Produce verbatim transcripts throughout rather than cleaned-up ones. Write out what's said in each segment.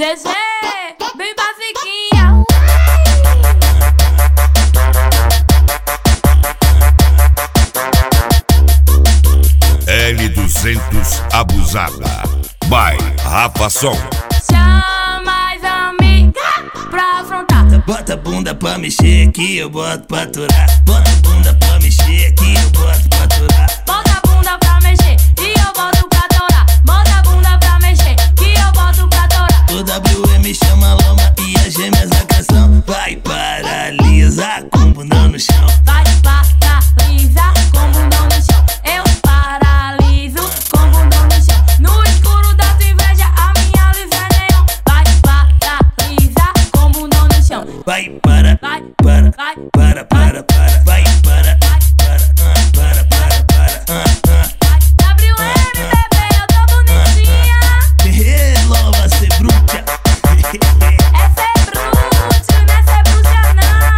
Zezé, bem basiquinha. L duzentos abusada. By Rafa Som. Chama as amigas pra afrontar. Bota a bunda pra mexer aqui, eu boto pra aturar. Bota a bunda pra mexer aqui, eu boto pra aturar. Bota a bunda pra mexer e eu boto pra torar. Bota a bunda pra mexer que eu boto pra torar. O W M chama Loma e as gêmeas da canção. Vai paralisar com o bundão no chão. Vai paralisar com o bundão no chão. Eu paraliso com o bundão no chão. No escuro da tua inveja a minha luz é neon. Vai paralisar com o bundão no chão. Vai para, Vai, para, vai, para, para, para. Vai para, para, ah, para, para, para, ah, ah. W M, bebê, eu tô bonitinha. Hehe, Loma, cê bruta. Essa é brute, não é ser bruxa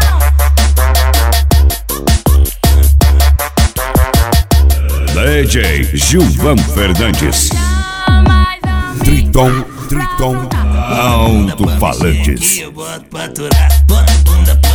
não. D J Gilvan Fernandes. Chama as amigas Triton, Triton, alto-falantes. Eu boto pra aturar. Bota a bunda pra